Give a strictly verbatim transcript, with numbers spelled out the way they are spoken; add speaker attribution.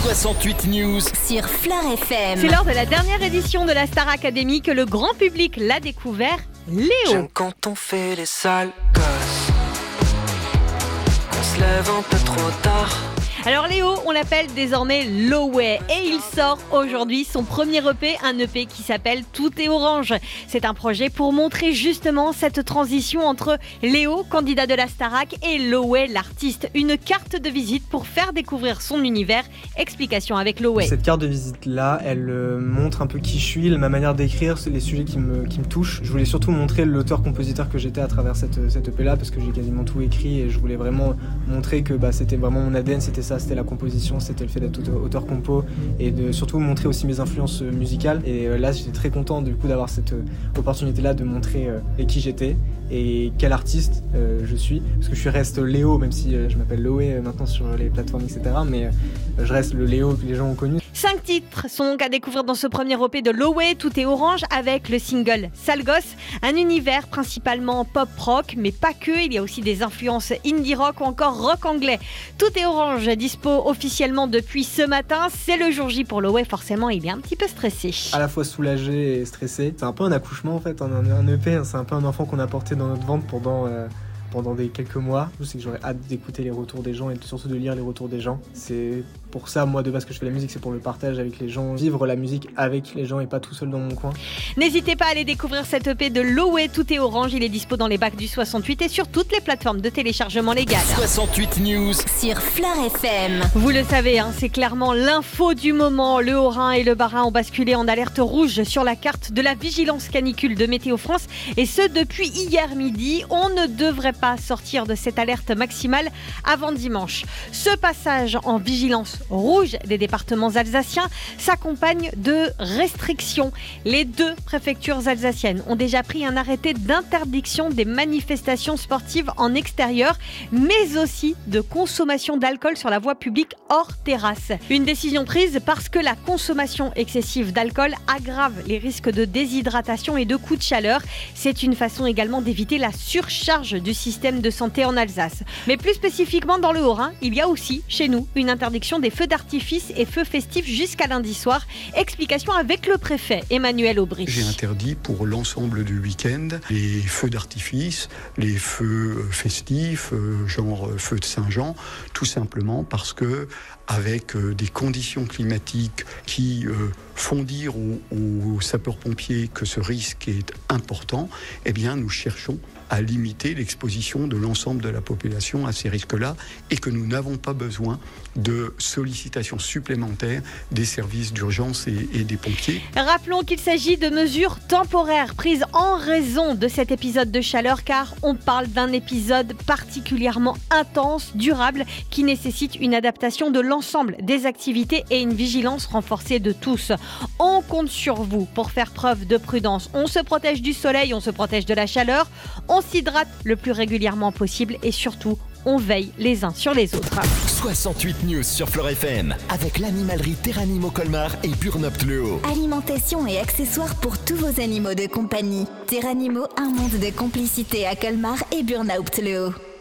Speaker 1: soixante-huit News
Speaker 2: sur Fleur F M.
Speaker 3: C'est lors de la dernière édition de la Star Academy que le grand public l'a découvert, Léo.
Speaker 4: J'aime quand on fait les sales gosses, qu'on se lève un peu trop tard.
Speaker 3: Alors Léo, on l'appelle désormais Loway et il sort aujourd'hui son premier E P, un E P qui s'appelle Tout est orange. C'est un projet pour montrer justement cette transition entre Léo, candidat de la Starac, et Loway, l'artiste. Une carte de visite pour faire découvrir son univers. Explication avec Loway.
Speaker 5: Cette carte de visite-là, elle euh, montre un peu qui je suis, ma manière d'écrire, les sujets qui me, qui me touchent. Je voulais surtout montrer l'auteur-compositeur que j'étais à travers cette, cette E P-là, parce que j'ai quasiment tout écrit et je voulais vraiment montrer que bah, c'était vraiment mon A D N, c'était ça. C'était la composition, c'était le fait d'être auteur-compo et de surtout montrer aussi mes influences musicales. Et là, j'étais très content du coup d'avoir cette opportunité-là de montrer euh, qui j'étais et quel artiste euh, je suis. Parce que je reste Léo, même si euh, je m'appelle Loway maintenant sur les plateformes, et cetera. Mais euh, je reste le Léo que les gens ont connu.
Speaker 3: Cinq titres sont donc à découvrir dans ce premier E P de Loway, Tout est orange, avec le single Sale Gosse. Un univers principalement pop-rock, mais pas que. Il y a aussi des influences indie rock ou encore rock anglais. Tout est orange, dispo officiellement depuis ce matin. C'est le jour J pour Loway, forcément il est un petit peu stressé.
Speaker 5: À la fois soulagé et stressé. C'est un peu un accouchement en fait, un, un E P, c'est un peu un enfant qu'on a porté dans notre ventre pendant... Euh... pendant des quelques mois. C'est que j'aurais hâte d'écouter les retours des gens et surtout de lire les retours des gens. C'est pour ça, moi, de base, que je fais la musique, c'est pour le partage avec les gens, vivre la musique avec les gens et pas tout seul dans mon coin.
Speaker 3: N'hésitez pas à aller découvrir cette E P de Loway, Tout est orange. Il est dispo dans les bacs du soixante-huit et sur toutes les plateformes de téléchargement légal.
Speaker 1: soixante-huit News
Speaker 2: sur Fleur F M.
Speaker 3: Vous le savez, hein, c'est clairement l'info du moment. Le Haut-Rhin et le Bas-Rhin ont basculé en alerte rouge sur la carte de la vigilance canicule de Météo France. Et ce, depuis hier midi. On ne devrait pas sortir de cette alerte maximale avant dimanche. Ce passage en vigilance rouge des départements alsaciens s'accompagne de restrictions. Les deux préfectures alsaciennes ont déjà pris un arrêté d'interdiction des manifestations sportives en extérieur, mais aussi de consommation d'alcool sur la voie publique hors terrasse. Une décision prise parce que la consommation excessive d'alcool aggrave les risques de déshydratation et de coups de chaleur. C'est une façon également d'éviter la surcharge du système de santé en Alsace. Mais plus spécifiquement dans le Haut-Rhin, il y a aussi chez nous une interdiction des feux d'artifice et feux festifs jusqu'à lundi soir. Explication avec le préfet Emmanuel Aubry.
Speaker 6: J'ai interdit pour l'ensemble du week-end les feux d'artifice, les feux festifs, genre feux de Saint-Jean, tout simplement parce que avec des conditions climatiques qui euh, font dire aux, aux sapeurs-pompiers que ce risque est important, eh bien nous cherchons à limiter l'exposition de l'ensemble de la population à ces risques-là et que nous n'avons pas besoin de sollicitations supplémentaires des services d'urgence et, et des pompiers.
Speaker 3: Rappelons qu'il s'agit de mesures temporaires prises en raison de cet épisode de chaleur, car on parle d'un épisode particulièrement intense, durable, qui nécessite une adaptation de l'ensemble des activités et une vigilance renforcée de tous. On compte sur vous pour faire preuve de prudence. On se protège du soleil, on se protège de la chaleur, on s'hydrate le plus régulièrement possible et surtout, on veille les uns sur les autres.
Speaker 1: soixante-huit News sur Fleur F M avec l'animalerie Terranimo Colmar et Burnopt Le Haut.
Speaker 2: Alimentation et accessoires pour tous vos animaux de compagnie. Terranimo, un monde de complicité à Colmar et Burnopt Le Haut.